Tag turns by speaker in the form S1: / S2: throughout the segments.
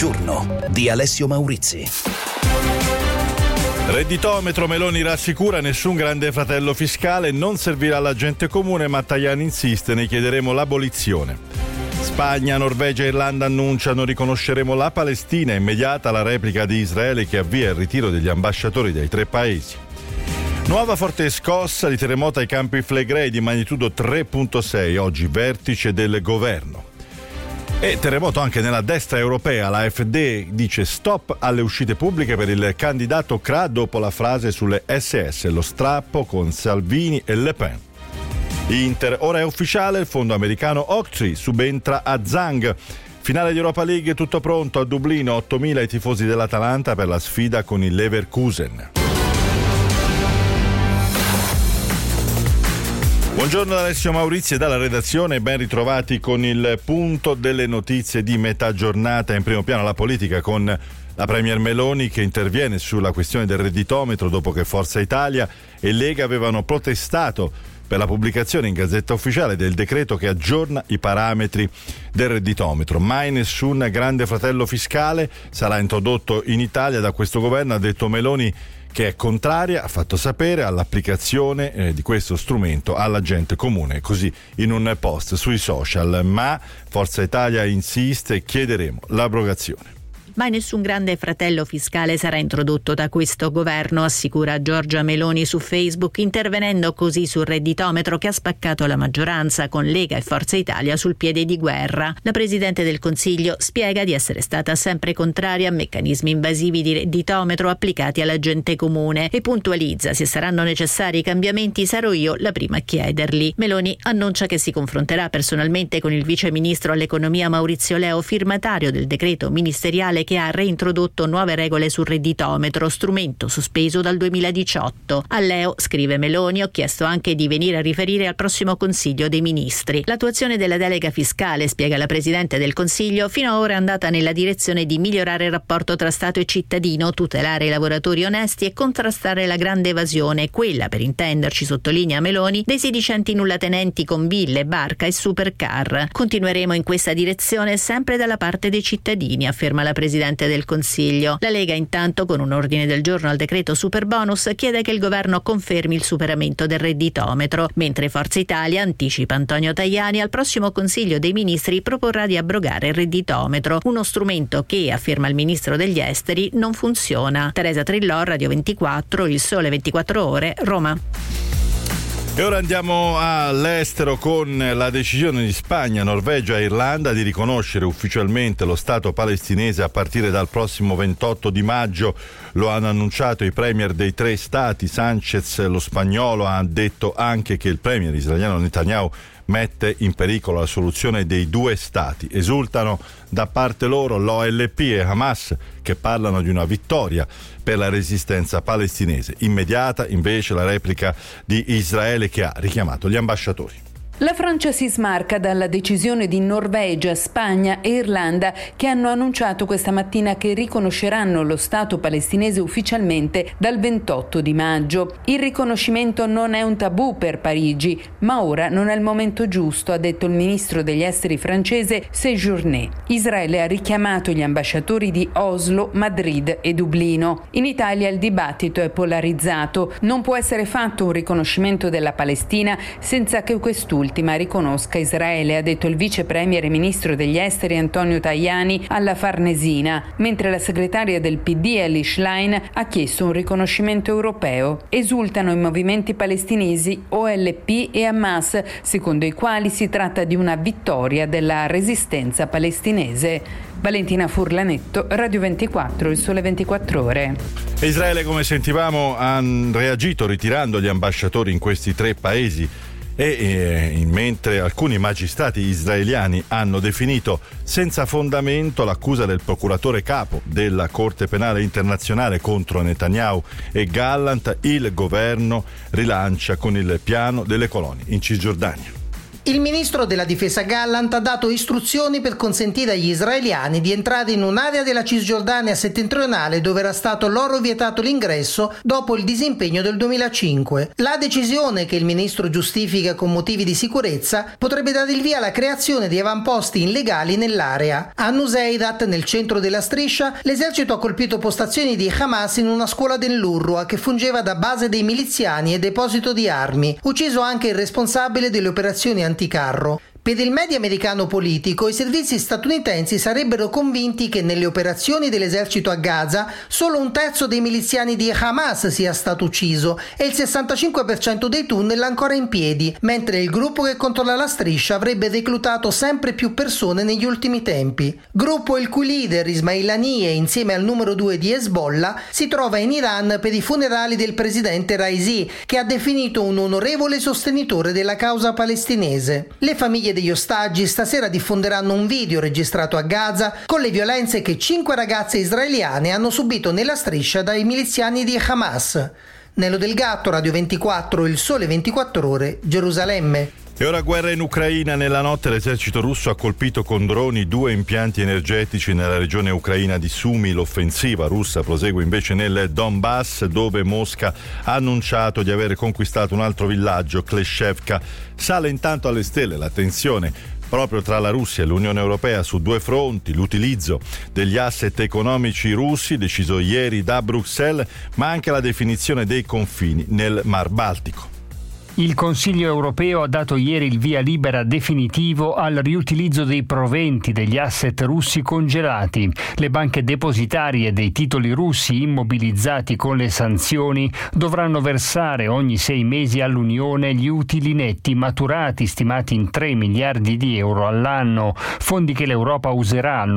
S1: giorno di Alessio Maurizi.
S2: Redditometro, Meloni rassicura, nessun grande fratello fiscale, non servirà alla gente comune, ma Tajani insiste, ne chiederemo l'abolizione. Spagna, Norvegia e Irlanda annunciano riconosceremo la Palestina, immediata la replica di Israele che avvia il ritiro degli ambasciatori dai 3 paesi. Nuova forte scossa di terremoto ai Campi Flegrei di magnitudo 3.6, oggi vertice del governo. E terremoto anche nella destra europea, la AfD dice stop alle uscite pubbliche per il candidato Cra dopo la frase sulle SS, lo strappo con Salvini e Le Pen. Inter, ora è ufficiale, il fondo americano Oaktree subentra a Zhang. Finale di Europa League, tutto pronto a Dublino, 8.000 i tifosi dell'Atalanta per la sfida con il Leverkusen. Buongiorno da Alessio Maurizi e dalla redazione, ben ritrovati con il punto delle notizie di metà giornata. In primo piano la politica con la Premier Meloni che interviene sulla questione del redditometro dopo che Forza Italia e Lega avevano protestato per la pubblicazione in Gazzetta Ufficiale del decreto che aggiorna i parametri del redditometro. Mai nessun grande fratello fiscale sarà introdotto in Italia da questo governo, ha detto Meloni, che è contraria, ha fatto sapere, all'applicazione di questo strumento alla gente comune, così in un post sui social. Ma Forza Italia insiste, chiederemo l'abrogazione.
S3: Mai nessun grande fratello fiscale sarà introdotto da questo governo, assicura Giorgia Meloni su Facebook, intervenendo così sul redditometro che ha spaccato la maggioranza con Lega e Forza Italia sul piede di guerra. La Presidente del Consiglio spiega di essere stata sempre contraria a meccanismi invasivi di redditometro applicati alla gente comune e puntualizza: se saranno necessari i cambiamenti sarò io la prima a chiederli. Meloni annuncia che si confronterà personalmente con il vice ministro all'economia Maurizio Leo, firmatario del decreto ministeriale che ha reintrodotto nuove regole sul redditometro, strumento sospeso dal 2018. A Leo, scrive Meloni, ho chiesto anche di venire a riferire al prossimo Consiglio dei Ministri. L'attuazione della delega fiscale, spiega la Presidente del Consiglio, fino ad ora è andata nella direzione di migliorare il rapporto tra Stato e cittadino, tutelare i lavoratori onesti e contrastare la grande evasione, quella, per intenderci, sottolinea Meloni, dei sedicenti nullatenenti con ville, barca e supercar. Continueremo in questa direzione sempre dalla parte dei cittadini, afferma la Presidente del Consiglio. La Lega intanto, con un ordine del giorno al decreto Superbonus, chiede che il governo confermi il superamento del redditometro, mentre Forza Italia, anticipa Antonio Tajani, al prossimo Consiglio dei Ministri proporrà di abrogare il redditometro, uno strumento che, afferma il Ministro degli Esteri, non funziona. Teresa Trillò, Radio 24, Il Sole 24 Ore, Roma.
S2: E ora andiamo all'estero con la decisione di Spagna, Norvegia e Irlanda di riconoscere ufficialmente lo Stato palestinese a partire dal prossimo 28 di maggio. Lo hanno annunciato i premier dei 3 stati. Sanchez, lo spagnolo, ha detto anche che il premier israeliano Netanyahu mette in pericolo la soluzione dei 2 stati. Esultano da parte loro l'OLP e Hamas, che parlano di una vittoria per la resistenza palestinese. Immediata invece la replica di Israele, che ha richiamato gli ambasciatori.
S4: La Francia si smarca dalla decisione di Norvegia, Spagna e Irlanda, che hanno annunciato questa mattina che riconosceranno lo Stato palestinese ufficialmente dal 28 di maggio. Il riconoscimento non è un tabù per Parigi, ma ora non è il momento giusto, ha detto il ministro degli esteri francese Séjourné. Israele ha richiamato gli ambasciatori di Oslo, Madrid e Dublino. In Italia il dibattito è polarizzato. Non può essere fatto un riconoscimento della Palestina senza che quest'ultima riconosca Israele, ha detto il vice premier e ministro degli esteri Antonio Tajani alla Farnesina, mentre la segretaria del PD Elly Schlein ha chiesto un riconoscimento europeo. Esultano i movimenti palestinesi OLP e Hamas, secondo i quali si tratta di una vittoria della resistenza palestinese. Valentina Furlanetto, Radio 24, Il Sole 24 Ore.
S2: Israele, come sentivamo, ha reagito ritirando gli ambasciatori in questi 3 paesi. Mentre alcuni magistrati israeliani hanno definito senza fondamento l'accusa del procuratore capo della Corte Penale Internazionale contro Netanyahu e Gallant, il governo rilancia con il piano delle colonie in Cisgiordania.
S5: Il ministro della difesa Gallant ha dato istruzioni per consentire agli israeliani di entrare in un'area della Cisgiordania settentrionale dove era stato loro vietato l'ingresso dopo il disimpegno del 2005. La decisione, che il ministro giustifica con motivi di sicurezza, potrebbe dare il via alla creazione di avamposti illegali nell'area. A Nuseirat, nel centro della striscia, l'esercito ha colpito postazioni di Hamas in una scuola dell'Urwa che fungeva da base dei miliziani e deposito di armi, ucciso anche il responsabile delle operazioni anticarro. Per il media americano Politico, i servizi statunitensi sarebbero convinti che nelle operazioni dell'esercito a Gaza solo un terzo dei miliziani di Hamas sia stato ucciso e il 65% dei tunnel ancora in piedi, mentre il gruppo che controlla la striscia avrebbe reclutato sempre più persone negli ultimi tempi. Gruppo il cui leader Ismail Haniyeh, insieme al numero 2 di Hezbollah, si trova in Iran per i funerali del presidente Raisi, che ha definito un onorevole sostenitore della causa palestinese. Le famiglie degli ostaggi stasera diffonderanno un video registrato a Gaza con le violenze che 5 ragazze israeliane hanno subito nella striscia dai miliziani di Hamas. Nello Del Gatto, Radio 24, Il Sole 24 Ore, Gerusalemme.
S2: E ora guerra in Ucraina. Nella notte l'esercito russo ha colpito con droni 2 impianti energetici nella regione ucraina di Sumy. L'offensiva russa prosegue invece nel Donbass, dove Mosca ha annunciato di aver conquistato un altro villaggio, Kleshevka. Sale intanto alle stelle la tensione proprio tra la Russia e l'Unione Europea su 2 fronti: l'utilizzo degli asset economici russi deciso ieri da Bruxelles, ma anche la definizione dei confini nel Mar Baltico.
S6: Il Consiglio europeo ha dato ieri il via libera definitivo al riutilizzo dei proventi degli asset russi congelati. Le banche depositarie dei titoli russi immobilizzati con le sanzioni dovranno versare ogni 6 mesi all'Unione gli utili netti maturati, stimati in 3 miliardi di euro all'anno, fondi che l'Europa userà al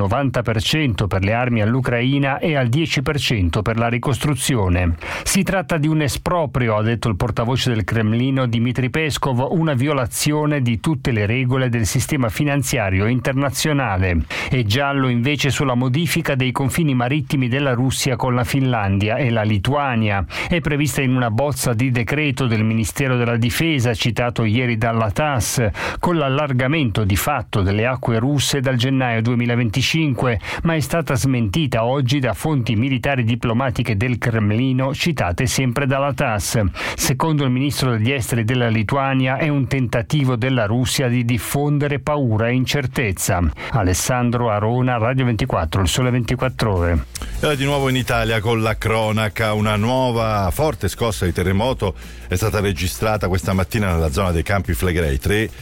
S6: 90% per le armi all'Ucraina e al 10% per la ricostruzione. Si tratta di un esproprio, ha detto il portavoce del Cremlino Dmitry Peskov, una violazione di tutte le regole del sistema finanziario internazionale. È giallo invece sulla modifica dei confini marittimi della Russia con la Finlandia e la Lituania. È prevista in una bozza di decreto del Ministero della Difesa, citato ieri dalla TASS, con l'allargamento di fatto delle acque russe dal gennaio 2025, ma è stata smentita oggi da fonti militari diplomatiche del Cremlino, citate sempre dalla TASS. Secondo il ministro degli esteri della Lituania è un tentativo della Russia di diffondere paura e incertezza. Alessandro Arona, Radio 24, Il Sole 24 Ore.
S2: E ora di nuovo in Italia con la cronaca. Una nuova forte scossa di terremoto è stata registrata questa mattina nella zona dei Campi Flegrei.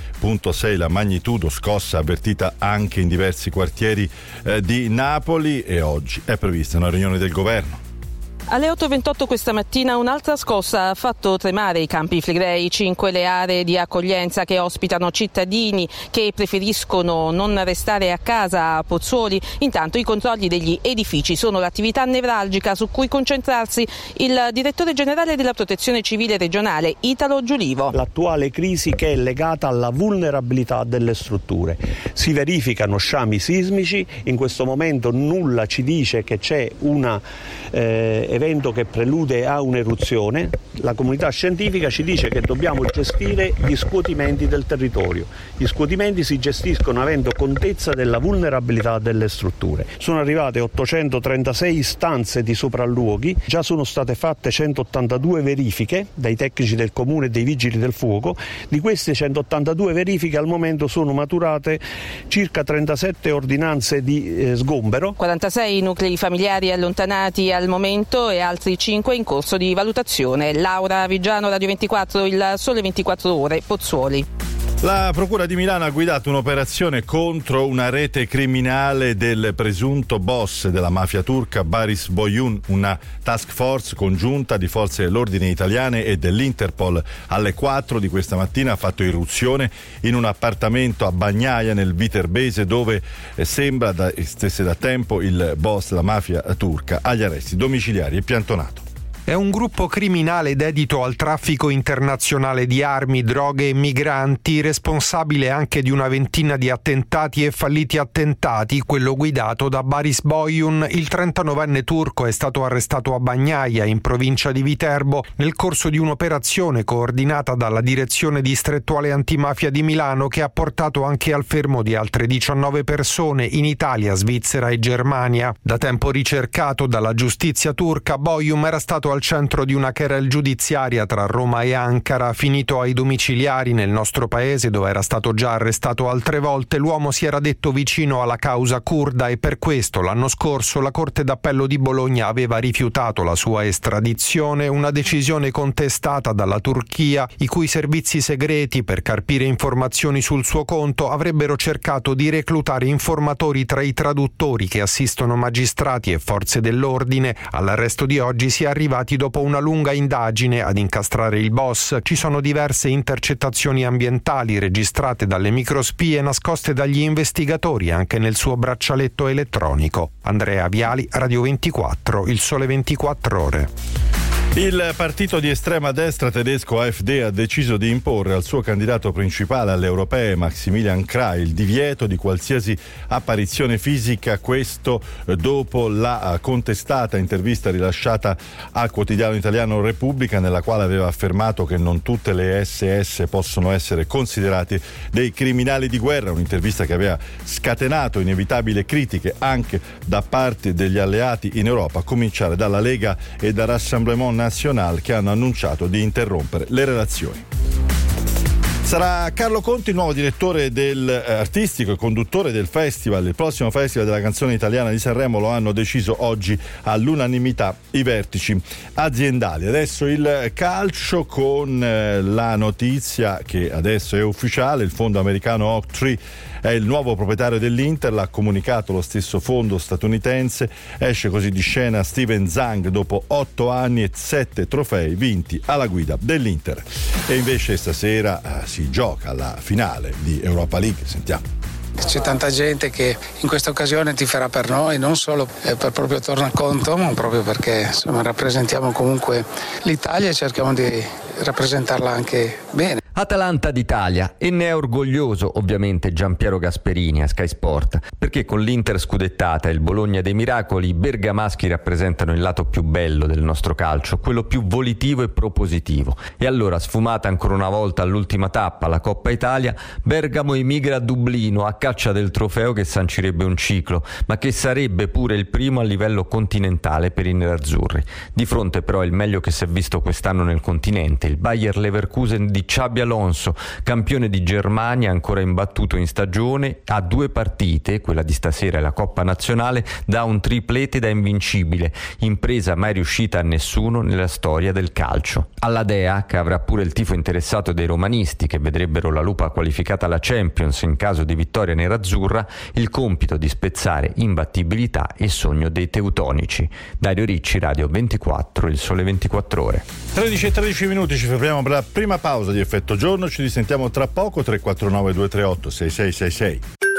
S2: 3.6 la magnitudo, scossa avvertita anche in diversi quartieri di Napoli, e oggi è prevista una riunione del governo.
S7: Alle 8.28 questa mattina un'altra scossa ha fatto tremare i Campi Flegrei, 5 le aree di accoglienza che ospitano cittadini che preferiscono non restare a casa a Pozzuoli. Intanto i controlli degli edifici sono l'attività nevralgica su cui concentrarsi il direttore generale della Protezione Civile regionale, Italo Giulivo.
S8: L'attuale crisi, che è legata alla vulnerabilità delle strutture. Si verificano sciami sismici, in questo momento nulla ci dice che c'è un evento che prelude a un'eruzione. La comunità scientifica ci dice che dobbiamo gestire gli scuotimenti del territorio. Gli scuotimenti si gestiscono avendo contezza della vulnerabilità delle strutture. Sono arrivate 836 istanze di sopralluoghi, già sono state fatte 182 verifiche dai tecnici del comune e dei vigili del fuoco. Di queste 182 verifiche al momento sono maturate circa 37 ordinanze di sgombero. 46 nuclei familiari allontanati al momento e altri 5 in corso di valutazione. Laura Vigiano, Radio 24, Il Sole 24 Ore, Pozzuoli.
S2: La Procura di Milano ha guidato un'operazione contro una rete criminale del presunto boss della mafia turca Baris Boyun, una task force congiunta di forze dell'ordine italiane e dell'Interpol. Alle 4 di questa mattina ha fatto irruzione in un appartamento a Bagnaia nel Viterbese, dove sembra stesse da tempo il boss della mafia turca agli arresti domiciliari e piantonato.
S9: è un gruppo criminale dedito al traffico internazionale di armi, droghe e migranti, responsabile anche di una ventina di attentati e falliti attentati, quello guidato da Baris Boyun. Il 39enne turco è stato arrestato a Bagnaia, in provincia di Viterbo, nel corso di un'operazione coordinata dalla Direzione Distrettuale Antimafia di Milano, che ha portato anche al fermo di altre 19 persone in Italia, Svizzera e Germania. Da tempo ricercato dalla giustizia turca, Boyum era stato al centro di una querel giudiziaria tra Roma e Ankara. Finito ai domiciliari nel nostro paese, dove era stato già arrestato altre volte, l'uomo si era detto vicino alla causa curda e per questo l'anno scorso la Corte d'Appello di Bologna aveva rifiutato la sua estradizione, una decisione contestata dalla Turchia, i cui servizi segreti, per carpire informazioni sul suo conto, avrebbero cercato di reclutare informatori tra i traduttori che assistono magistrati e forze dell'ordine. All'arresto di oggi si è arrivati dopo una lunga indagine. Ad incastrare il boss ci sono diverse intercettazioni ambientali registrate dalle microspie nascoste dagli investigatori anche nel suo braccialetto elettronico. Andrea Viali, Radio 24, Il Sole 24 Ore.
S2: Il partito di estrema destra tedesco AfD ha deciso di imporre al suo candidato principale alle europee, Maximilian Krah, il divieto di qualsiasi apparizione fisica, questo dopo la contestata intervista rilasciata al quotidiano italiano Repubblica, nella quale aveva affermato che non tutte le SS possono essere considerate dei criminali di guerra, un'intervista che aveva scatenato inevitabili critiche anche da parte degli alleati in Europa, a cominciare dalla Lega e dal Rassemblement National, che hanno annunciato di interrompere le relazioni. Sarà Carlo Conti il nuovo direttore artistico e conduttore del festival. Il prossimo Festival della Canzone Italiana di Sanremo lo hanno deciso oggi all'unanimità i vertici aziendali. Adesso il calcio, con la notizia che adesso è ufficiale: il fondo americano Oaktree è il nuovo proprietario dell'Inter, l'ha comunicato lo stesso fondo statunitense. Esce così di scena Steven Zhang dopo 8 anni e 7 trofei vinti alla guida dell'Inter. E invece stasera si gioca la finale di Europa League. Sentiamo.
S10: C'è tanta gente che in questa occasione tiferà per noi, non solo per proprio tornaconto, ma proprio perché insomma, rappresentiamo comunque l'Italia e cerchiamo di rappresentarla anche bene.
S11: Atalanta d'Italia, e ne è orgoglioso ovviamente Giampiero Gasperini a Sky Sport, perché con l'Inter scudettata e il Bologna dei miracoli i bergamaschi rappresentano il lato più bello del nostro calcio, quello più volitivo e propositivo. E allora, sfumata ancora una volta all'ultima tappa, la Coppa Italia, Bergamo emigra a Dublino a caccia del trofeo che sancirebbe un ciclo, ma che sarebbe pure il primo a livello continentale per i nerazzurri. Di fronte però il meglio che si è visto quest'anno nel continente, il Bayer Leverkusen di Xabi Alonso, campione di Germania ancora imbattuto in stagione, a 2 partite, quella di stasera e la Coppa Nazionale, da un triplete da invincibile, impresa mai riuscita a nessuno nella storia del calcio. Alla Dea, che avrà pure il tifo interessato dei romanisti che vedrebbero la Lupa qualificata alla Champions in caso di vittoria nerazzurra, il compito di spezzare imbattibilità e sogno dei teutonici. Dario Ricci, Radio 24, Il Sole 24 Ore.
S2: 13:13 minuti, ci fermiamo per la prima pausa di Effetto Giorno, ci risentiamo tra poco. 349 238 6666.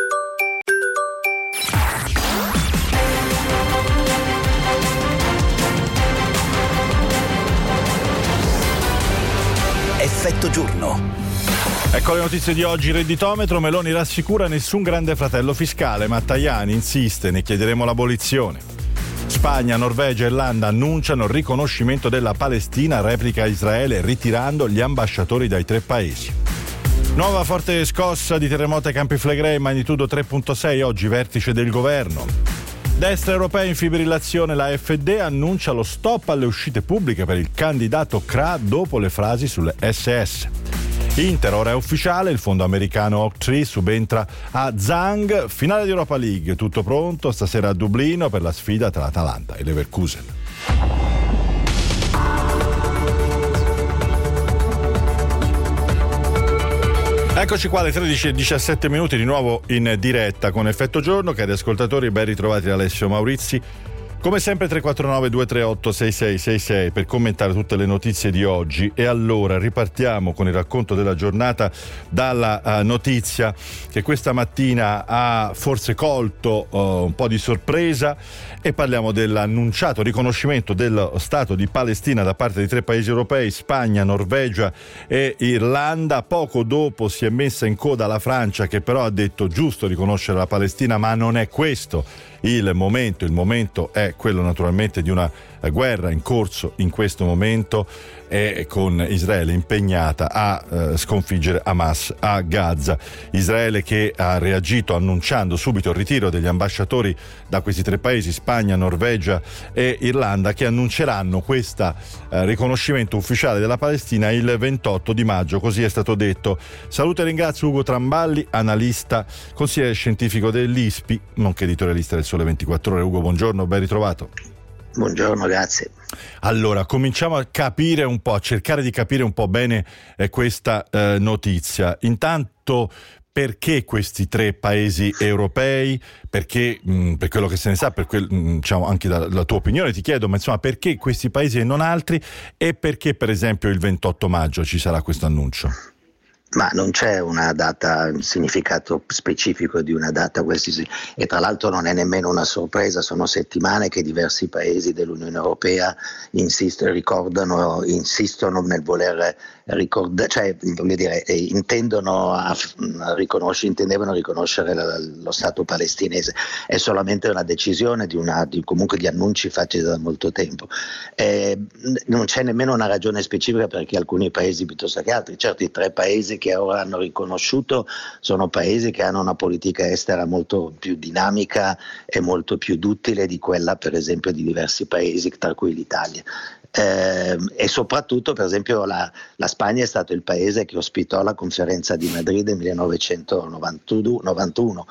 S1: Effetto Giorno.
S2: Ecco le notizie di oggi. Redditometro: Meloni rassicura nessun grande fratello fiscale, ma Tajani insiste, ne chiederemo l'abolizione. Spagna, Norvegia e Irlanda annunciano il riconoscimento della Palestina, replica Israele ritirando gli ambasciatori dai 3 paesi. Nuova forte scossa di terremoto ai Campi Flegrei, magnitudo 3.6, oggi vertice del governo. Destra europea in fibrillazione, la AfD annuncia lo stop alle uscite pubbliche per il candidato Krah dopo le frasi sulle SS. Inter, ora è ufficiale, il fondo americano Oaktree subentra a Zhang. Finale di Europa League, tutto pronto stasera a Dublino per la sfida tra Atalanta e Leverkusen. Eccoci qua alle 13:17 minuti, di nuovo in diretta con Effetto Giorno. Cari ascoltatori, ben ritrovati da Alessio Maurizi. Come sempre 349 238 6666 per commentare tutte le notizie di oggi. E allora ripartiamo con il racconto della giornata dalla notizia che questa mattina ha forse colto un po' di sorpresa, e parliamo dell'annunciato riconoscimento dello Stato di Palestina da parte di 3 paesi europei, Spagna, Norvegia e Irlanda. Poco dopo si è messa in coda la Francia, che però ha detto giusto riconoscere la Palestina, ma non è questo il momento è quello naturalmente di una guerra in corso in questo momento, e con Israele impegnata a sconfiggere Hamas a Gaza. Israele che ha reagito annunciando subito il ritiro degli ambasciatori da questi 3 paesi, Spagna, Norvegia e Irlanda, che annunceranno questo riconoscimento ufficiale della Palestina il 28 di maggio, così è stato detto. Saluto e ringrazio Ugo Tramballi, analista, consigliere scientifico dell'ISPI, nonché editorialista del Sole 24 Ore. Ugo, buongiorno, ben ritrovato.
S12: Buongiorno, grazie.
S2: Allora, cominciamo a capire un po', a cercare di capire un po' bene questa notizia. Intanto, perché questi 3 paesi europei? Perché, per quello che se ne sa, diciamo anche dalla tua opinione ti chiedo, ma insomma, perché questi paesi e non altri? E perché per esempio il 28 maggio ci sarà questo annuncio?
S12: Ma non c'è una data, un significato specifico di una data, e tra l'altro non è nemmeno una sorpresa, sono settimane che diversi paesi dell'Unione Europea insistono nel voler ricordare, cioè voglio dire, intendevano riconoscere lo Stato palestinese. È solamente una decisione comunque di annunci fatti da molto tempo. Non c'è nemmeno una ragione specifica perché alcuni paesi piuttosto che altri. Certo, i 3 paesi che ora hanno riconosciuto sono paesi che hanno una politica estera molto più dinamica e molto più duttile di quella, per esempio, di diversi paesi, tra cui l'Italia. E soprattutto, per esempio, la Spagna è stato il paese che ospitò la conferenza di Madrid nel 1991,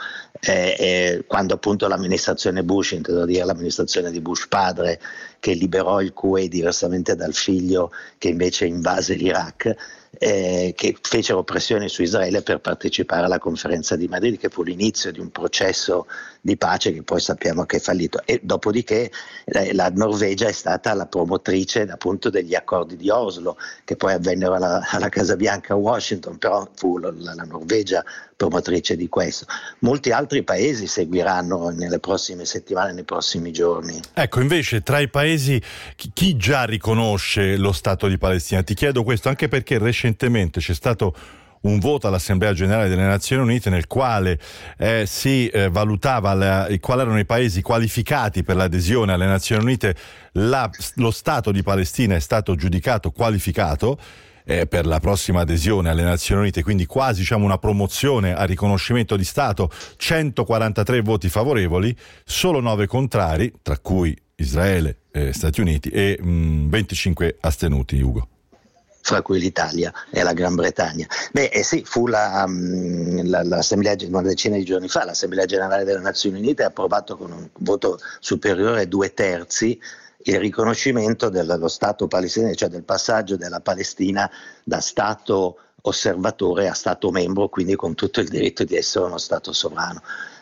S12: quando appunto l'amministrazione Bush, intendo dire l'amministrazione di Bush padre, che liberò il Kuwait diversamente dal figlio che invece invase l'Iraq, che fecero pressioni su Israele per partecipare alla conferenza di Madrid, che fu l'inizio di un processo di pace che poi sappiamo che è fallito. E dopodiché la Norvegia è stata la promotrice appunto degli accordi di Oslo, che poi avvennero alla Casa Bianca a Washington, però fu la Norvegia promotrice di questo. Molti altri paesi seguiranno nelle prossime settimane, nei prossimi giorni.
S2: Ecco, invece tra i paesi chi già riconosce lo Stato di Palestina? Ti chiedo questo anche perché recentemente c'è stato un voto all'Assemblea Generale delle Nazioni Unite nel quale si valutava quali erano i paesi qualificati per l'adesione alle Nazioni Unite. Lo Stato di Palestina è stato giudicato qualificato per la prossima adesione alle Nazioni Unite, quindi quasi diciamo una promozione al riconoscimento di Stato. 143 voti favorevoli, solo 9 contrari, tra cui Israele, Stati Uniti, e 25 astenuti, Ugo.
S12: Fra cui l'Italia e la Gran Bretagna. Sì, fu l'Assemblea, una decina di giorni fa, l'Assemblea Generale delle Nazioni Unite ha approvato con un voto superiore ai 2/3 il riconoscimento dello Stato palestinese, cioè del passaggio della Palestina da Stato osservatore a Stato membro, quindi con tutto il diritto di essere uno Stato sovrano.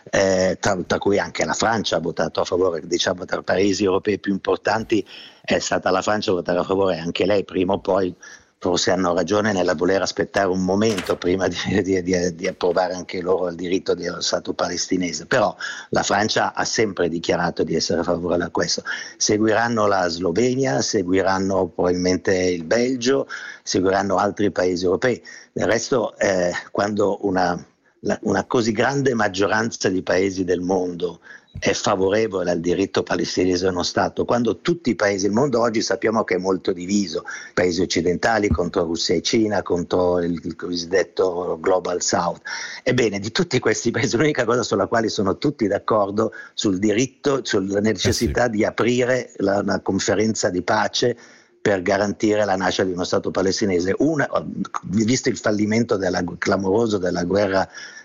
S12: Tra cui anche la Francia ha votato a favore, diciamo tra i paesi europei più importanti è stata la Francia a votare a favore, anche lei prima o poi. Forse hanno ragione nella voler aspettare un momento prima di approvare anche loro il diritto dello Stato palestinese, però la Francia ha sempre dichiarato di essere favorevole a questo. Seguiranno la Slovenia, seguiranno probabilmente il Belgio, seguiranno altri paesi europei. Del resto, quando una così grande maggioranza di paesi del mondo è favorevole al diritto palestinese a uno Stato, quando tutti i paesi del mondo oggi sappiamo che è molto diviso, paesi occidentali contro Russia e Cina, contro il cosiddetto Global South. Ebbene, di tutti questi paesi l'unica cosa sulla quale sono tutti d'accordo sul diritto, sulla necessità di aprire una conferenza di pace per garantire la nascita di uno Stato palestinese. Visto il fallimento clamoroso della guerra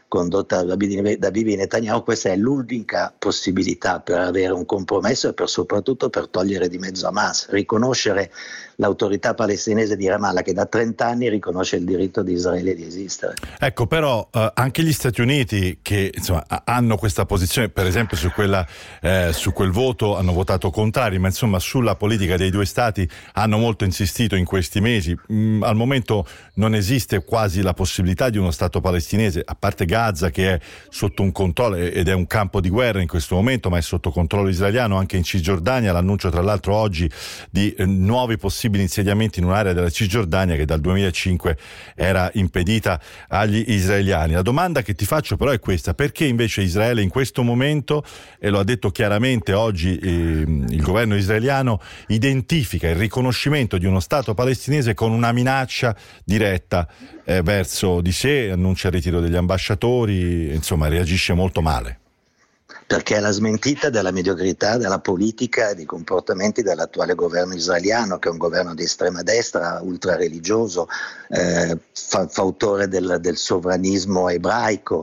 S12: condotta da Bibi Netanyahu, questa è l'unica possibilità per avere un compromesso e soprattutto per togliere di mezzo Hamas, riconoscere l'autorità palestinese di Ramallah, che da 30 anni riconosce il diritto di Israele di esistere.
S2: Ecco, però anche gli Stati Uniti, che insomma hanno questa posizione, per esempio su quel voto hanno votato contrari, ma insomma sulla politica dei due Stati hanno molto insistito in questi mesi. Al momento non esiste quasi la possibilità di uno Stato palestinese, a parte Gaza che è sotto un controllo ed è un campo di guerra in questo momento, ma è sotto controllo israeliano. Anche in Cisgiordania, l'annuncio tra l'altro oggi di nuovi possibili insediamenti in un'area della Cisgiordania che dal 2005 era impedita agli israeliani. La domanda che ti faccio però è questa: perché invece Israele in questo momento, e lo ha detto chiaramente oggi il governo israeliano, identifica il riconoscimento di uno Stato palestinese con una minaccia diretta verso di sé, annuncia il ritiro degli ambasciatori, insomma reagisce molto male?
S12: Perché è la smentita della mediocrità della politica e dei comportamenti dell'attuale governo israeliano, che è un governo di estrema destra, ultra religioso, fautore del sovranismo ebraico.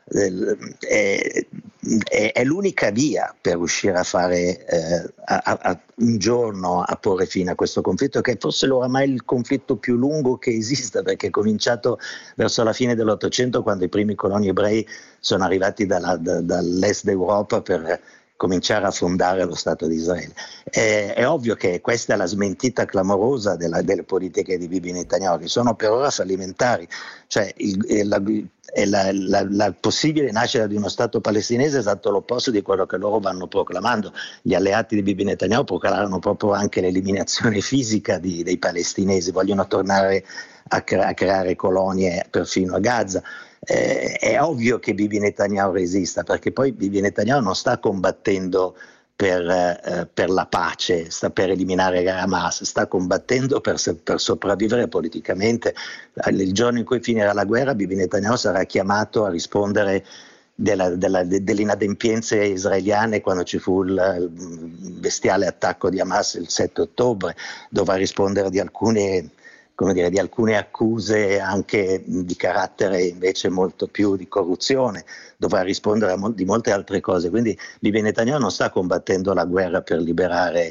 S12: È l'unica via per riuscire a fare un giorno a porre fine a questo conflitto, che è forse oramai il conflitto più lungo che esista, perché è cominciato verso la fine dell'Ottocento, quando i primi coloni ebrei sono arrivati dall'est d'Europa per cominciare a fondare lo Stato di Israele. È ovvio che questa è la smentita clamorosa delle politiche di Bibi Netanyahu, che sono per ora fallimentari. Cioè la possibile nascita di uno Stato palestinese è esatto l'opposto di quello che loro vanno proclamando. Gli alleati di Bibi Netanyahu proclamano proprio anche l'eliminazione fisica dei palestinesi, vogliono tornare a creare colonie perfino a Gaza. È ovvio che Bibi Netanyahu resista, perché poi Bibi Netanyahu non sta combattendo per la pace, sta per eliminare Hamas, sta combattendo per sopravvivere politicamente. Il giorno in cui finirà la guerra, Bibi Netanyahu sarà chiamato a rispondere delle inadempienze israeliane quando ci fu il bestiale attacco di Hamas il 7 ottobre, dovrà rispondere di alcune accuse anche di carattere invece molto più di corruzione, dovrà rispondere di molte altre cose. Quindi Bibi Netanyahu non sta combattendo la guerra per liberare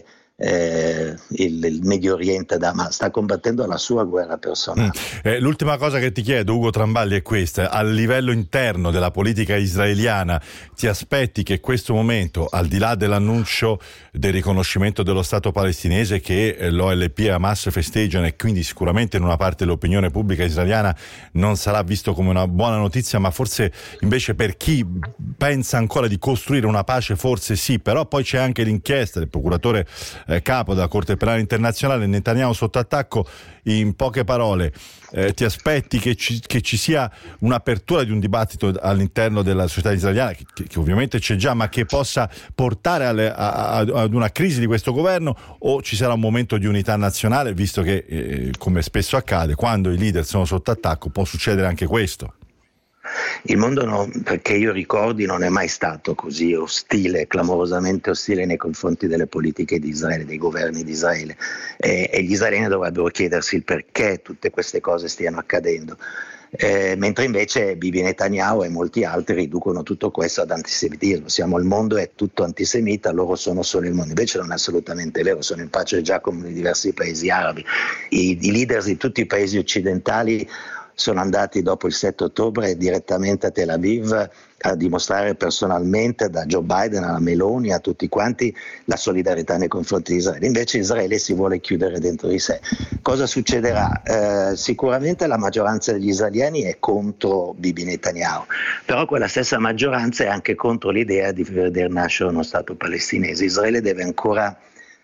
S12: il Medio Oriente da Hamas, sta combattendo la sua guerra personale.
S2: L'ultima cosa che ti chiedo, Ugo Tramballi, è questa: a livello interno della politica israeliana ti aspetti che questo momento, al di là dell'annuncio del riconoscimento dello Stato palestinese che l'OLP e Hamas festeggiano, e quindi sicuramente in una parte dell'opinione pubblica israeliana non sarà visto come una buona notizia, ma forse invece per chi pensa ancora di costruire una pace forse sì, però poi c'è anche l'inchiesta del procuratore capo della Corte Penale Internazionale, Netanyahu sotto attacco. In poche parole, ti aspetti che ci sia un'apertura di un dibattito all'interno della società israeliana, che ovviamente c'è già, ma che possa portare ad una crisi di questo governo, o ci sarà un momento di unità nazionale, visto che come spesso accade, quando i leader sono sotto attacco può succedere anche questo?
S12: Il mondo, perché io ricordi, non è mai stato così ostile, clamorosamente ostile nei confronti delle politiche di Israele, dei governi di Israele, e gli israeliani dovrebbero chiedersi il perché tutte queste cose stiano accadendo. Mentre invece Bibi Netanyahu e molti altri riducono tutto questo ad antisemitismo. Il mondo è tutto antisemita, loro sono solo il mondo. Invece non è assolutamente vero, sono in pace già con i diversi paesi arabi. I leader di tutti i paesi occidentali sono andati dopo il 7 ottobre direttamente a Tel Aviv a dimostrare personalmente, da Joe Biden alla Meloni a tutti quanti, la solidarietà nei confronti di Israele. Invece Israele si vuole chiudere dentro di sé. Cosa succederà? Sicuramente la maggioranza degli israeliani è contro Bibi Netanyahu, però quella stessa maggioranza è anche contro l'idea di vedere nascere uno Stato palestinese. Israele deve ancora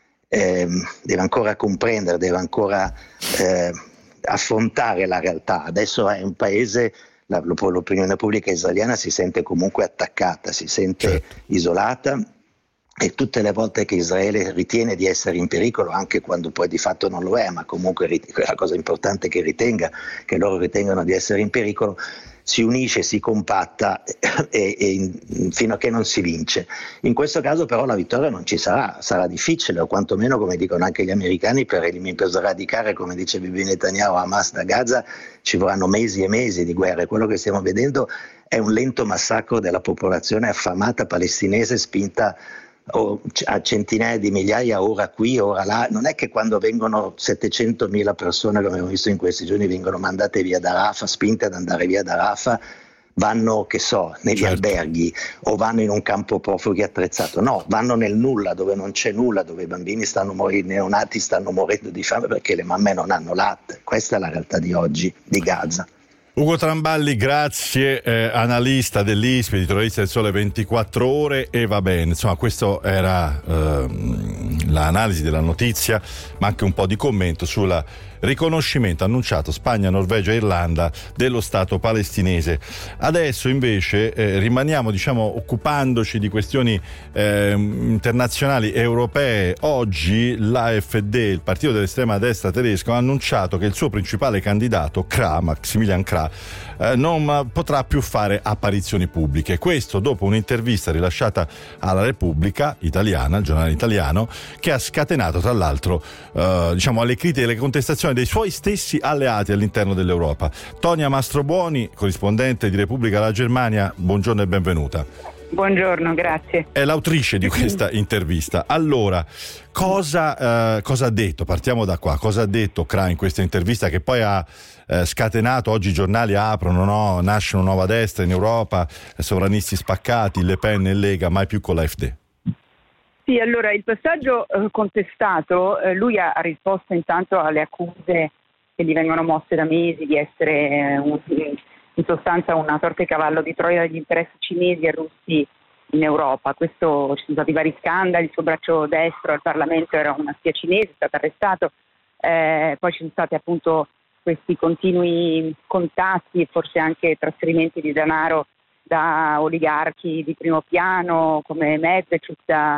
S12: comprendere, deve ancora affrontare la realtà. Adesso è un paese, l'opinione pubblica israeliana si sente comunque attaccata, si sente isolata, e tutte le volte che Israele ritiene di essere in pericolo, anche quando poi di fatto non lo è, ma comunque la cosa importante è che loro ritengano di essere in pericolo, si unisce, si compatta fino a che non si vince. In questo caso però la vittoria non ci sarà difficile, o quantomeno, come dicono anche gli americani, per sradicare, come dice Bibi Netanyahu, Hamas da Gaza ci vorranno mesi e mesi di guerra, e quello che stiamo vedendo è un lento massacro della popolazione affamata palestinese spinta a centinaia di migliaia, ora qui, ora là. Non è che quando vengono 700.000 persone, come abbiamo visto in questi giorni, vengono mandate via da Rafah, spinte ad andare via da Rafah, vanno, che so, negli alberghi o vanno in un campo profughi attrezzato. No, vanno nel nulla, dove non c'è nulla, dove i bambini stanno morendo, i neonati stanno morendo di fame perché le mamme non hanno latte. Questa è la realtà di oggi di Gaza.
S2: Ugo Tramballi, grazie, analista dell'ISPI, editorialista del Sole 24 Ore, e va bene, insomma, questo era l'analisi della notizia, ma anche un po' di commento sul riconoscimento annunciato Spagna, Norvegia e Irlanda dello Stato palestinese. Adesso invece rimaniamo, occupandoci di questioni internazionali europee. Oggi l'AfD, il partito dell'estrema destra tedesco, ha annunciato che il suo principale candidato, Maximilian Krah, non potrà più fare apparizioni pubbliche. Questo dopo un'intervista rilasciata alla Repubblica Italiana, il giornale italiano, che ha scatenato tra l'altro alle critiche e alle contestazioni dei suoi stessi alleati all'interno dell'Europa. Tonia Mastrobuoni, corrispondente di Repubblica alla Germania, buongiorno e benvenuta.
S13: Buongiorno, grazie.
S2: È l'autrice di questa intervista. Allora, cosa ha detto? Partiamo da qua. Cosa ha detto Krah in questa intervista che poi ha scatenato? Oggi i giornali aprono, no? Nasce una nuova destra in Europa, sovranisti spaccati, Le Pen e Lega, mai più con l'AfD.
S13: Sì, allora il passaggio contestato, lui ha risposto intanto alle accuse che gli vengono mosse da mesi di essere in sostanza una sorta di cavallo di Troia degli interessi cinesi e russi in Europa. Questo, ci sono stati vari scandali, il suo braccio destro al Parlamento era una spia cinese, è stato arrestato, poi ci sono stati appunto questi continui contatti e forse anche trasferimenti di denaro da oligarchi di primo piano come Medvedchuk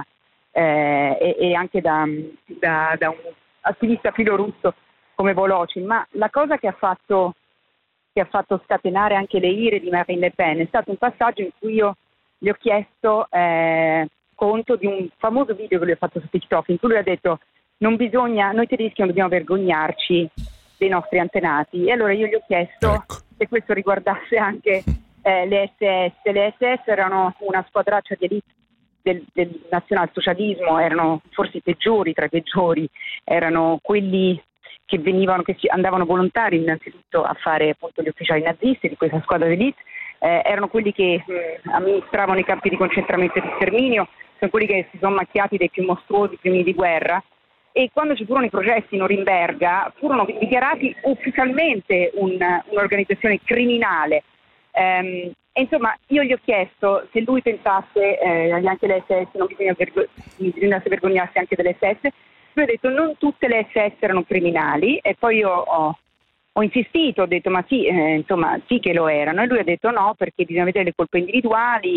S13: e anche da un attivista filorusso come Volocin. Ma la cosa che ha fatto scatenare anche le ire di Marine Le Pen è stato un passaggio in cui io gli ho chiesto conto di un famoso video che lui ha fatto su TikTok, in cui lui ha detto: non bisogna, noi tedeschi non dobbiamo vergognarci dei nostri antenati. E allora io gli ho chiesto se questo riguardasse anche le SS. Le SS erano una squadraccia di elite del nazionalsocialismo, erano forse i peggiori tra i peggiori, erano quelli che andavano volontari innanzitutto a fare appunto gli ufficiali nazisti di questa squadra d'elite, erano quelli che amministravano i campi di concentramento e di sterminio, sono quelli che si sono macchiati dei più mostruosi crimini di guerra, e quando ci furono i processi in Norimberga furono dichiarati ufficialmente un'organizzazione criminale. E insomma, io gli ho chiesto se lui pensasse anche le SS non bisogna vergognarsi anche delle SS. Lui ha detto non tutte le SS erano criminali, e poi io ho insistito, ho detto ma sì, sì che lo erano, e lui ha detto no, perché bisogna vedere le colpe individuali,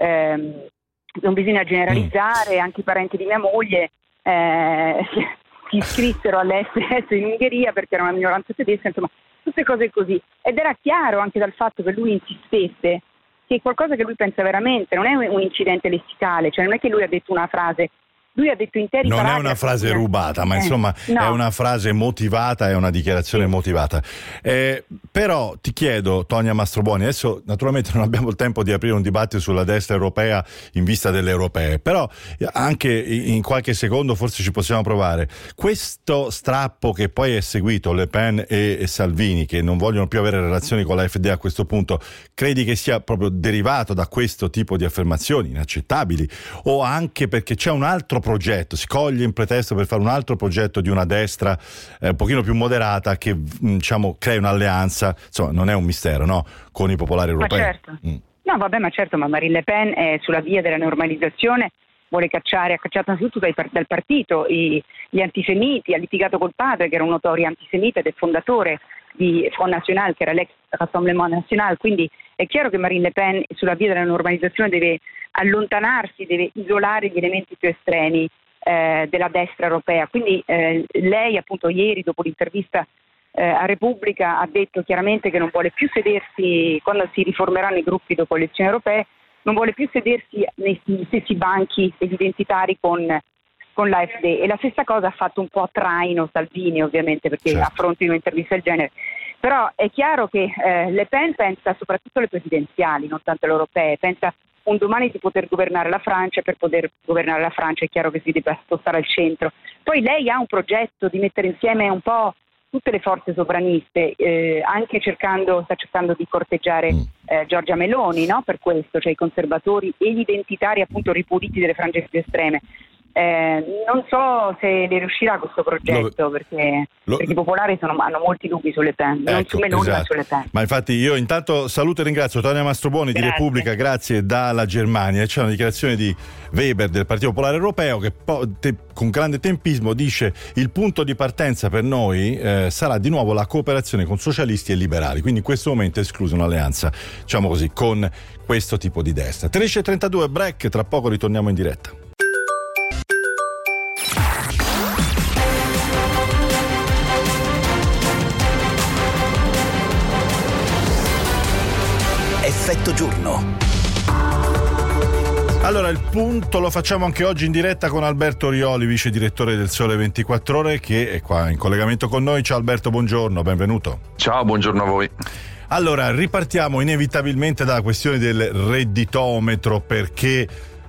S13: non bisogna generalizzare. Anche i parenti di mia moglie si iscrissero alle SS in Ungheria perché era una minoranza tedesca, insomma tutte cose così. Ed era chiaro anche dal fatto che lui insistesse che è qualcosa che lui pensa veramente, non è un incidente lessicale, cioè non è che lui ha detto una frase, lui ha detto interi
S2: non
S13: paragrafi.
S2: È una frase rubata, ma insomma no. È una frase motivata, è una dichiarazione motivata. Però ti chiedo, Tonia Mastrobuoni, adesso naturalmente non abbiamo il tempo di aprire un dibattito sulla destra europea in vista delle europee, però anche in qualche secondo forse ci possiamo provare. Questo strappo che poi è seguito, Le Pen e Salvini, che non vogliono più avere relazioni con l'AfD a questo punto, credi che sia proprio derivato da questo tipo di affermazioni inaccettabili, o anche perché c'è un altro progetto, si coglie in pretesto per fare un altro progetto di una destra un pochino più moderata che crei un'alleanza, insomma non è un mistero, no? Con i popolari europei.
S13: Ma certo. No, vabbè, ma certo, ma Marine Le Pen è sulla via della normalizzazione, ha cacciato innanzitutto dal partito gli antisemiti, ha litigato col padre che era un notorio antisemita ed è fondatore di Front National, che era l'ex Rassemblement National, quindi è chiaro che Marine Le Pen sulla via della normalizzazione deve allontanarsi, deve isolare gli elementi più estremi della destra europea. Quindi lei appunto ieri dopo l'intervista a Repubblica ha detto chiaramente che non vuole più sedersi, quando si riformeranno i gruppi dopo le elezioni europee, non vuole più sedersi nei stessi banchi degli identitari con l'AfD, e la stessa cosa ha fatto un po' a traino Salvini, ovviamente, perché a fronte di un'intervista del genere Però è chiaro che Le Pen pensa soprattutto alle presidenziali, non tanto alle europee, pensa un domani di poter governare la Francia, e per poter governare la Francia è chiaro che si deve spostare al centro. Poi lei ha un progetto di mettere insieme un po' tutte le forze sovraniste, anche sta cercando di corteggiare Giorgia Meloni, no? Per questo, cioè i conservatori e gli identitari appunto ripuliti delle frange più estreme. Non so se ne riuscirà questo progetto, perché i popolari hanno molti dubbi sulle Pen, non su Meloni ma sulle Pen.
S2: Ma infatti io intanto saluto e ringrazio Tonia Mastrobuoni di Repubblica, grazie, dalla Germania. C'è una dichiarazione di Weber del Partito Popolare Europeo che con grande tempismo dice: il punto di partenza per noi sarà di nuovo la cooperazione con socialisti e liberali, quindi in questo momento è esclusa un'alleanza, diciamo così, con questo tipo di destra. 13:32 break, tra poco ritorniamo in diretta.
S1: Effetto giorno.
S2: Allora, il punto lo facciamo anche oggi in diretta con Alberto Rioli, vice direttore del Sole 24 Ore, che è qua in collegamento con noi. Ciao Alberto, buongiorno, benvenuto.
S14: Ciao, buongiorno a voi.
S2: Allora, ripartiamo inevitabilmente dalla questione del redditometro, perché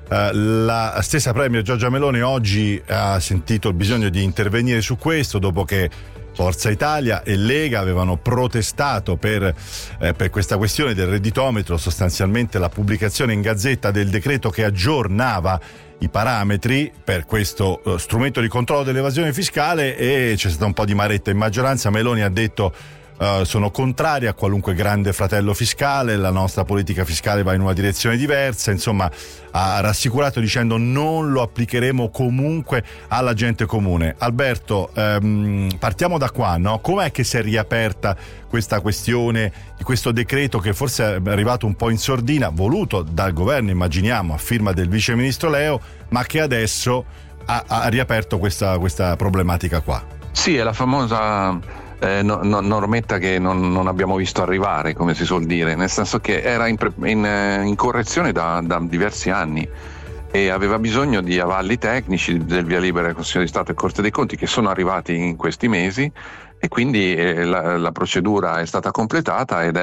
S2: la stessa premier Giorgia Meloni oggi ha sentito il bisogno di intervenire su questo, dopo che Forza Italia e Lega avevano protestato per questa questione del redditometro, sostanzialmente la pubblicazione in Gazzetta del decreto che aggiornava i parametri per questo strumento di controllo dell'evasione fiscale, e c'è stata un po' di maretta in maggioranza. Meloni ha detto: sono contraria a qualunque grande fratello fiscale, la nostra politica fiscale va in una direzione diversa, insomma ha rassicurato dicendo non lo applicheremo comunque alla gente comune. Alberto, partiamo da qua, no? Com'è che si è riaperta questa questione di questo decreto che forse è arrivato un po' in sordina, voluto dal governo, immaginiamo, a firma del vice ministro Leo, ma che adesso ha riaperto questa problematica qua?
S14: Sì, è la famosa normetta che non abbiamo visto arrivare, come si suol dire, nel senso che era in correzione da diversi anni e aveva bisogno di avalli tecnici del via libera del Consiglio di Stato e Corte dei Conti, che sono arrivati in questi mesi, e quindi la procedura è stata completata ed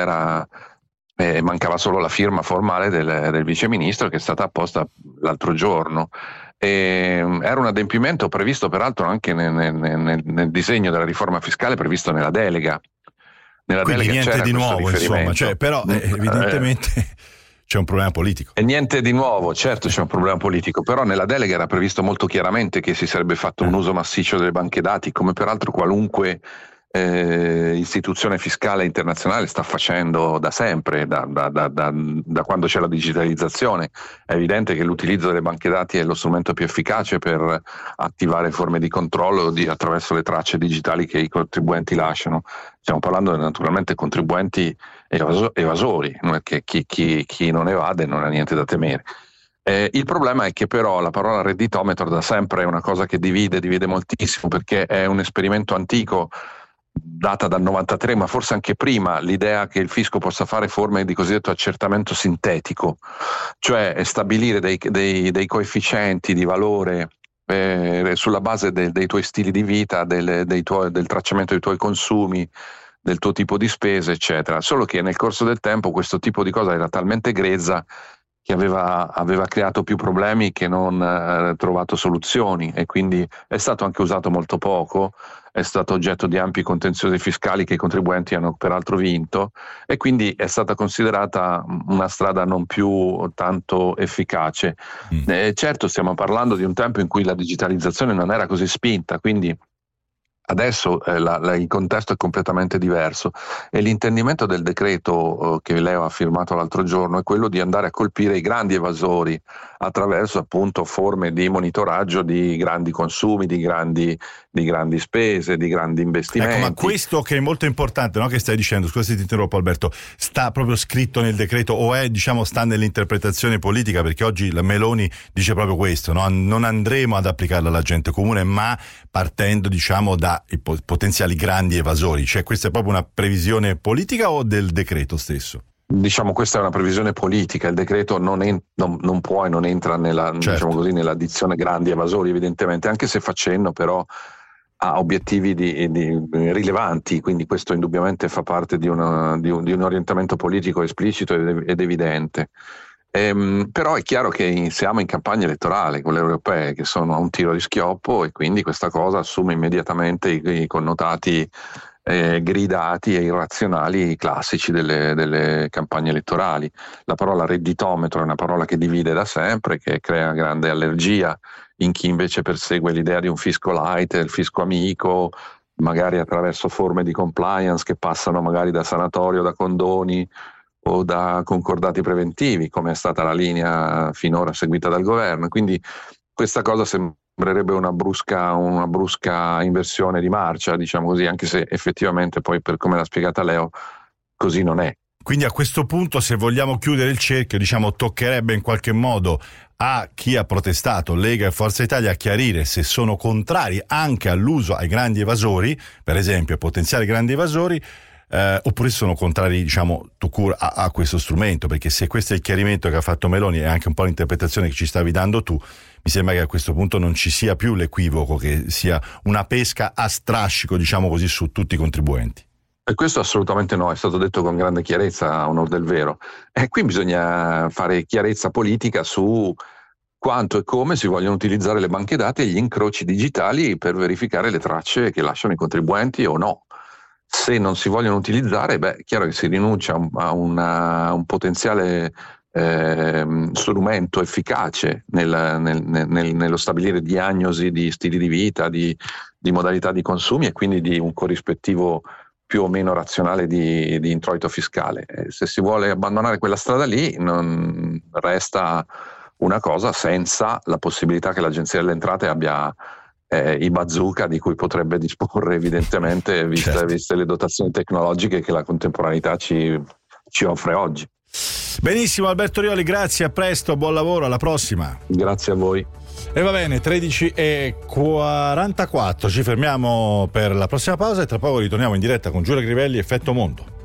S14: mancava solo la firma formale del vice ministro, che è stata apposta l'altro giorno. Era un adempimento previsto peraltro anche nel disegno della riforma fiscale previsto nella delega.
S2: Quindi niente di nuovo, insomma, però evidentemente c'è un problema politico.
S14: E niente di nuovo, certo c'è un problema politico, però nella delega era previsto molto chiaramente che si sarebbe fatto un uso massiccio delle banche dati, come peraltro qualunque istituzione fiscale internazionale sta facendo da sempre, da quando c'è la digitalizzazione. È evidente che l'utilizzo delle banche dati è lo strumento più efficace per attivare forme di controllo attraverso le tracce digitali che i contribuenti lasciano. Stiamo parlando naturalmente di contribuenti evasori, che chi non evade non ha niente da temere. Il problema è che però la parola redditometro da sempre è una cosa che divide moltissimo, perché è un esperimento antico, data dal 93, ma forse anche prima, l'idea che il fisco possa fare forme di cosiddetto accertamento sintetico, cioè stabilire dei coefficienti di valore sulla base dei tuoi stili di vita, del tracciamento dei tuoi consumi, del tuo tipo di spese, eccetera. Solo che nel corso del tempo questo tipo di cosa era talmente grezza che aveva creato più problemi che non trovato soluzioni, e quindi è stato anche usato molto poco, è stato oggetto di ampi contenziosi fiscali che i contribuenti hanno peraltro vinto, e quindi è stata considerata una strada non più tanto efficace. Certo, stiamo parlando di un tempo in cui la digitalizzazione non era così spinta, quindi adesso il contesto è completamente diverso, e l'intendimento del decreto che Leo ha firmato l'altro giorno è quello di andare a colpire i grandi evasori attraverso appunto forme di monitoraggio di grandi consumi, di grandi spese, di grandi investimenti.
S2: Ecco, ma questo che è molto importante, no, che stai dicendo, scusa se ti interrompo Alberto, sta proprio scritto nel decreto o sta nell'interpretazione politica? Perché oggi la Meloni dice proprio questo, no? Non andremo ad applicarla alla gente comune, ma partendo da i potenziali grandi evasori. Cioè, questa è proprio una previsione politica o del decreto stesso?
S14: Diciamo, questa è una previsione politica. Il decreto non può e non entra nella, certo, nella dizione grandi evasori, evidentemente, anche se fa cenno però ha obiettivi rilevanti, quindi questo indubbiamente fa parte di un orientamento politico esplicito ed evidente. Però è chiaro che siamo in campagna elettorale con le europee, che sono a un tiro di schioppo, e quindi questa cosa assume immediatamente i connotati gridati e irrazionali classici delle campagne elettorali. La parola redditometro è una parola che divide da sempre, che crea grande allergia in chi invece persegue l'idea di un fisco light, il fisco amico, magari attraverso forme di compliance che passano magari da sanatorio, da condoni o da concordati preventivi, come è stata la linea finora seguita dal governo. Quindi questa cosa sembrerebbe una brusca inversione di marcia, diciamo così, anche se effettivamente poi, per come l'ha spiegata Leo, così non è.
S2: Quindi a questo punto, se vogliamo chiudere il cerchio, diciamo, toccherebbe in qualche modo a chi ha protestato, Lega e Forza Italia, a chiarire se sono contrari anche all'uso ai grandi evasori, per esempio potenziali grandi evasori, oppure sono contrari, diciamo, a questo strumento, perché se questo è il chiarimento che ha fatto Meloni e anche un po' l'interpretazione che ci stavi dando tu, mi sembra che a questo punto non ci sia più l'equivoco, che sia una pesca a strascico, diciamo così, su tutti i contribuenti.
S14: E questo assolutamente no, è stato detto con grande chiarezza, a onor del vero. E qui bisogna fare chiarezza politica su quanto e come si vogliono utilizzare le banche dati e gli incroci digitali per verificare le tracce che lasciano i contribuenti o no. Se non si vogliono utilizzare, è chiaro che si rinuncia a un potenziale strumento efficace nello stabilire diagnosi di stili di vita, di modalità di consumi, e quindi di un corrispettivo più o meno razionale di introito fiscale. Se si vuole abbandonare quella strada lì, non resta una cosa senza la possibilità che l'Agenzia delle Entrate abbia i bazooka di cui potrebbe disporre, evidentemente, viste le dotazioni tecnologiche che la contemporaneità ci offre oggi.
S2: Benissimo, Alberto Rioli, grazie, a presto, buon lavoro, alla prossima.
S14: Grazie a voi.
S2: E va bene, 13:44, ci fermiamo per la prossima pausa e tra poco ritorniamo in diretta con Giulia Crivelli, Effetto Mondo.